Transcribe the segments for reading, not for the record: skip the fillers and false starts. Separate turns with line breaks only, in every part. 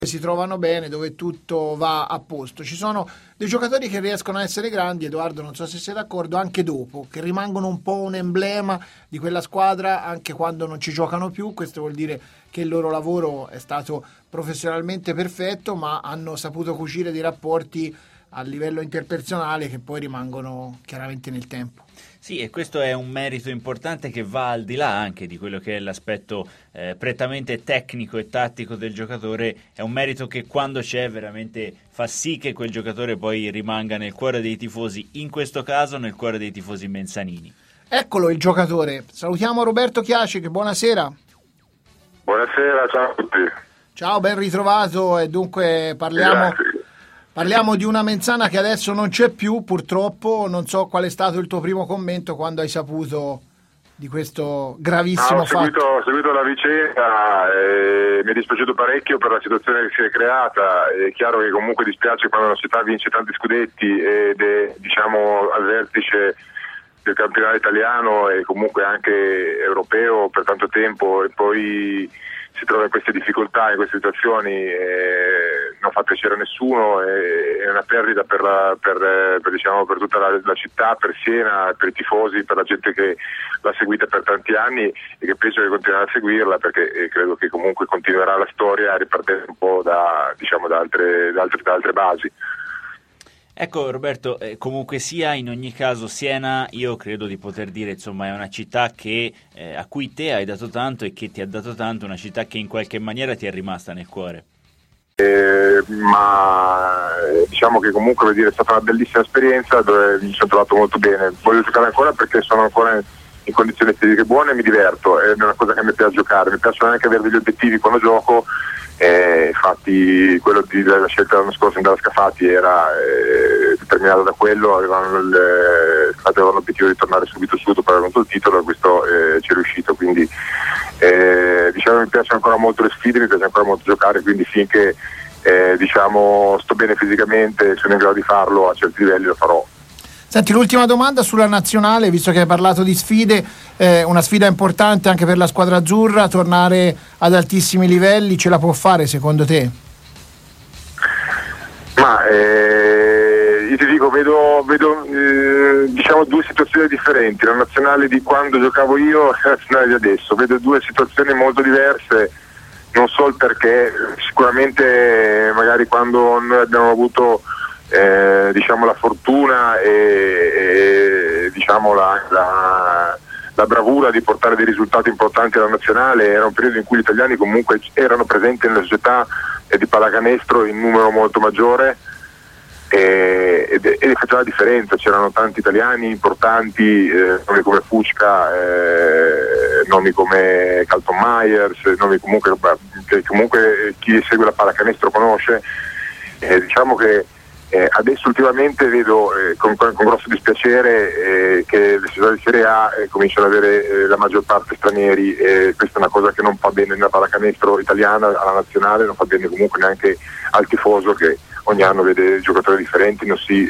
si trovano bene, dove tutto va a posto. Ci sono dei giocatori che riescono a essere grandi, Edoardo, non so se sei d'accordo, anche dopo, che rimangono un po' un emblema di quella squadra anche quando non ci giocano più. Questo vuol dire che il loro lavoro è stato professionalmente perfetto, ma hanno saputo cucire dei rapporti a livello interpersonale che poi rimangono chiaramente nel tempo.
Sì, e questo è un merito importante che va al di là anche di quello che è l'aspetto prettamente tecnico e tattico del giocatore. È un merito che quando c'è veramente fa sì che quel giocatore poi rimanga nel cuore dei tifosi, in questo caso nel cuore dei tifosi mensanini. Eccolo il giocatore, salutiamo Roberto Chiaci, buonasera.
Buonasera, ciao a tutti.
Ciao, ben ritrovato, e dunque parliamo di una Menzana che adesso non c'è più, purtroppo. Non so qual è stato il tuo primo commento quando hai saputo di questo gravissimo fatto.
Ho seguito la vicenda e mi è dispiaciuto parecchio per la situazione che si è creata. È chiaro che comunque dispiace quando una società vince tanti scudetti ed è, al vertice del campionato italiano e comunque anche europeo per tanto tempo, e poi si trova in queste difficoltà, in queste situazioni, non fa piacere a nessuno, è una perdita per tutta la città, per Siena, per i tifosi, per la gente che l'ha seguita per tanti anni e che penso che continuerà a seguirla, perché credo che comunque continuerà la storia a ripartire un po' da altre basi.
Ecco Roberto, comunque sia, in ogni caso Siena, io credo di poter dire, insomma, è una città che a cui te hai dato tanto e che ti ha dato tanto, una città che in qualche maniera ti è rimasta nel cuore.
Ma diciamo che comunque è stata una bellissima esperienza dove mi sono trovato molto bene. Voglio giocare ancora perché sono ancora in condizioni fisiche buone e mi diverto, è una cosa che mi piace giocare, mi piace anche avere degli obiettivi quando gioco. Infatti quello della scelta l'anno scorso in Dallas Scafati era determinato da quello, avevano l'obiettivo di tornare subito su dopo aver vinto il titolo, e questo ci è riuscito, quindi mi piacciono ancora molto le sfide, mi piace ancora molto giocare, quindi finché sto bene fisicamente, sono in grado di farlo a certi livelli, lo farò.
Senti, l'ultima domanda sulla nazionale, visto che hai parlato di sfide, una sfida importante anche per la squadra azzurra, tornare ad altissimi livelli, ce la può fare secondo te?
Ma io ti dico, vedo due situazioni differenti, la nazionale di quando giocavo io e la nazionale di adesso, vedo due situazioni molto diverse, non so il perché, sicuramente magari quando noi abbiamo avuto la fortuna e la bravura di portare dei risultati importanti alla nazionale, era un periodo in cui gli italiani comunque erano presenti nella società di pallacanestro in numero molto maggiore e faceva la differenza, c'erano tanti italiani importanti, nomi come Fucca, nomi come Carlton Myers, nomi che comunque chi segue la pallacanestro conosce. Diciamo che adesso ultimamente vedo con grosso dispiacere che le società di Serie A cominciano ad avere la maggior parte stranieri, e questa è una cosa che non fa bene nella pallacanestro italiana, alla nazionale, non fa bene comunque neanche al tifoso che ogni anno vede giocatori differenti, non si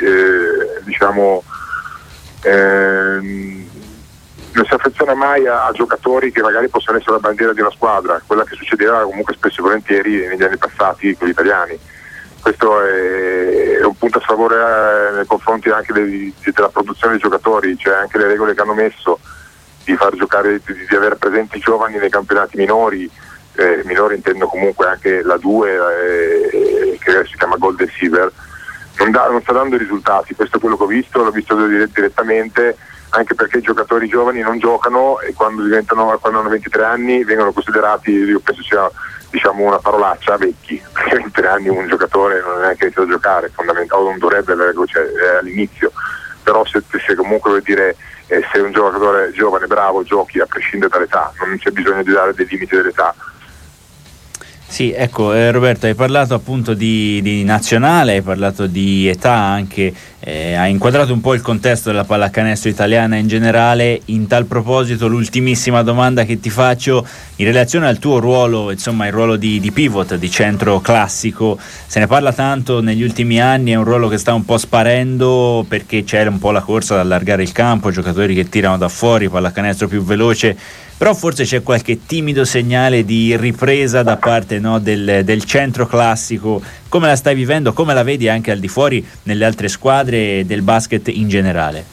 affeziona mai a giocatori che magari possono essere la bandiera di una squadra, quella che succedeva comunque spesso e volentieri negli anni passati con gli italiani. Questo è un punto a favore nei confronti anche della produzione dei giocatori, cioè anche le regole che hanno messo di far giocare, di avere presenti i giovani nei campionati minori, intendo comunque anche la 2 che si chiama Golden Silver, non sta dando risultati. Questo è quello che l'ho visto direttamente, anche perché i giocatori giovani non giocano e quando hanno 23 anni vengono considerati, io penso sia una parolaccia, vecchi, perché 23 anni un giocatore non è neanche iniziato a giocare, fondamentalmente, non dovrebbe, è all'inizio, però se comunque vuol dire se un giocatore giovane, bravo, giochi a prescindere dall'età, non c'è bisogno di dare dei limiti dell'età.
Sì, ecco, Roberto, hai parlato appunto di nazionale, hai parlato di età anche, hai inquadrato un po' il contesto della pallacanestro italiana in generale. In tal proposito, l'ultimissima domanda che ti faccio, in relazione al tuo ruolo, insomma il ruolo di pivot, di centro classico, se ne parla tanto negli ultimi anni, è un ruolo che sta un po' sparendo perché c'è un po' la corsa ad allargare il campo, giocatori che tirano da fuori, pallacanestro più veloce. però forse c'è qualche timido segnale di ripresa da parte, no, del centro classico. Come la stai vivendo? Come la vedi anche al di fuori nelle altre squadre del basket in generale?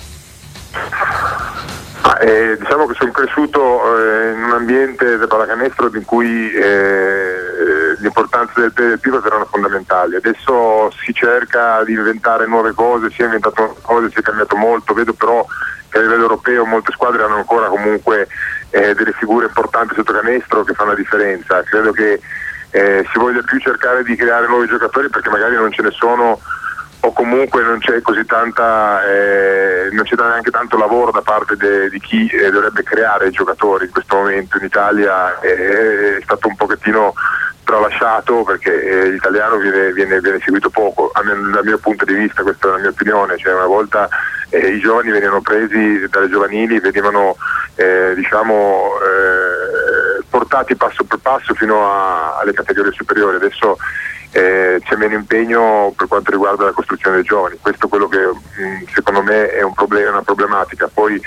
Diciamo che sono cresciuto in un ambiente del pallacanestro in cui l'importanza del pivot erano fondamentali. Adesso si cerca di inventare nuove cose, si è inventato nuove cose, si è cambiato molto. Vedo però che a livello europeo molte squadre hanno ancora comunque delle figure importanti sotto canestro che fanno la differenza. Credo che si voglia più cercare di creare nuovi giocatori perché magari non ce ne sono, o comunque non c'è così tanta non c'è neanche tanto lavoro da parte di chi dovrebbe creare i giocatori. In questo momento in Italia è stato un pochettino tralasciato perché l'italiano viene seguito poco, dal mio punto di vista. Questa è la mia opinione, cioè una volta i giovani venivano presi dalle giovanili, venivano portati passo per passo fino alle categorie superiori. Adesso c'è meno impegno per quanto riguarda la costruzione dei giovani. Questo è quello che secondo me è un problema, una problematica. Poi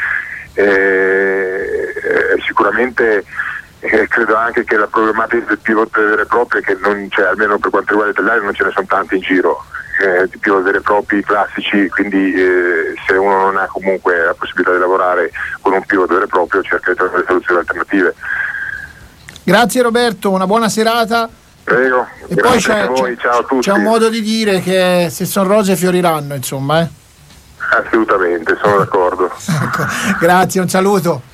sicuramente credo anche che la problematica del pivot vero e proprio è che non c'è, almeno per quanto riguarda gli italiani, non ce ne sono tanti in giro di pivot veri e propri classici, quindi se uno non ha comunque la possibilità di lavorare con un pivot vero e proprio, cerca di trovare soluzioni alternative.
Grazie Roberto, una buona serata.
Prego.
E poi
ciao a tutti.
c'è un modo di dire che se sono rose fioriranno, insomma.
Assolutamente, sono d'accordo.
Ecco, grazie, un saluto.